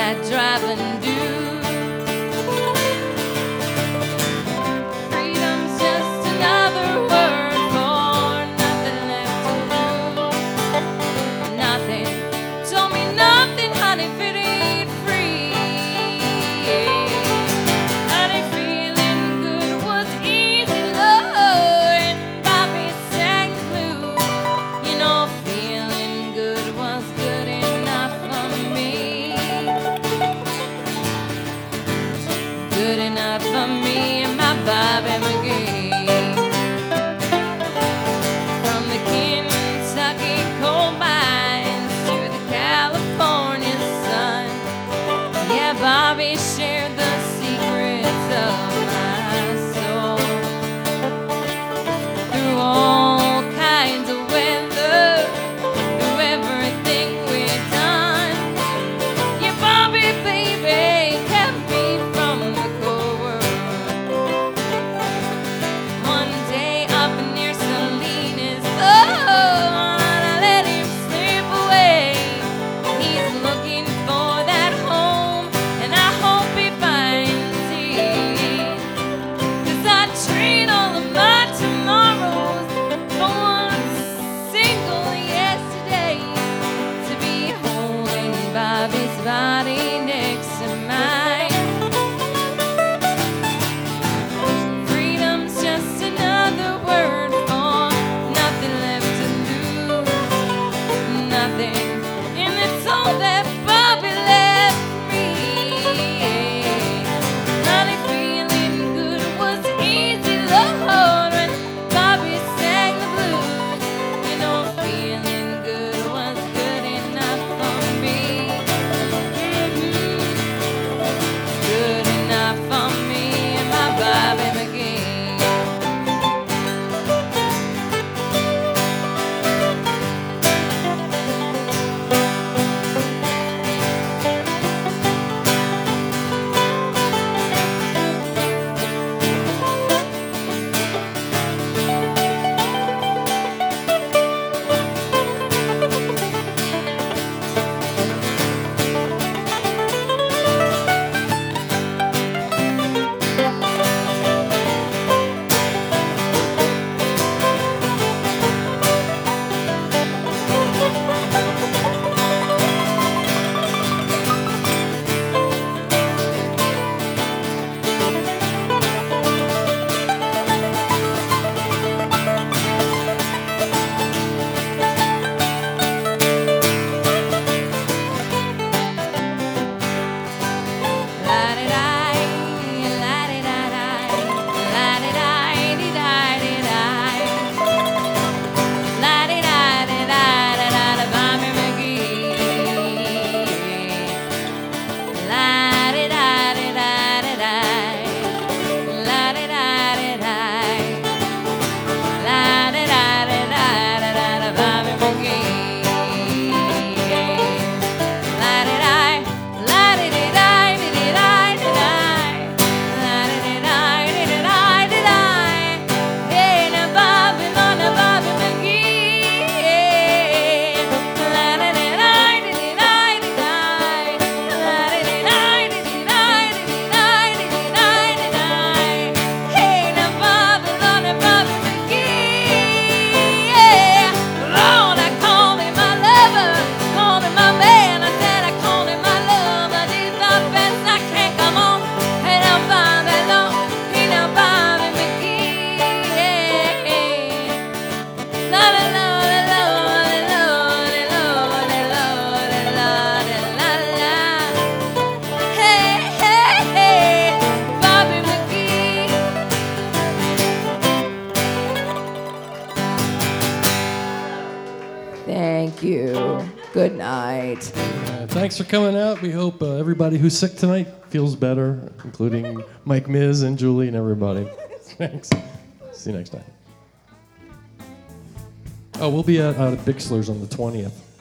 that drive and do. Freedom's just another word for nothing left to lose. Nothing, told me nothing, honey, if it ain't free. Honey, feeling good was easy, Lord, and Bobby sang the blues. You know, feeling good was good enough for me. Good enough for me and my Bobby McGee. From the Kentucky coal mines to the California sun, yeah, Bobby shared the secrets of my soul. Through all kinds of weather, through everything we've done, yeah, Bobby, baby, kept me from the cold world. One day up near Salinas, oh, I let him slip away. He's looking for that home, and I hope he finds it. 'Cause I trade all of my tomorrows for one single yesterday, to be holding Bobby's body next to mine. Freedom's just another word for nothing left to lose. Nothing, and it's all that Bobby left me. Honey, feeling good was easy, Lord, when Bobby sang the blues. You know, feeling good was good enough for me. Good enough for me and my Bobby McGee. Bobby Thank you. Good night. Thanks for coming out. We hope everybody who's sick tonight feels better, including Mike Miz and Julie and everybody. Thanks. See you next time. Oh, we'll be out at Bixler's on the 20th.